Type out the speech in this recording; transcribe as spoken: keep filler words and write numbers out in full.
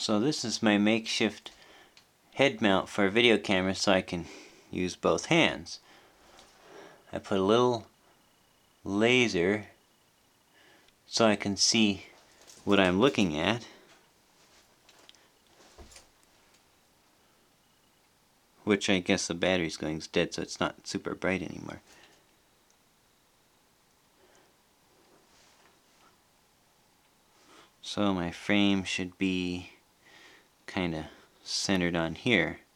So this is my makeshift head mount for a video camera so I can use both hands. I put a little laser so I can see what I'm looking at. Which I guess the battery's going dead, so it's not super bright anymore. So my frame should be kind of centered on here.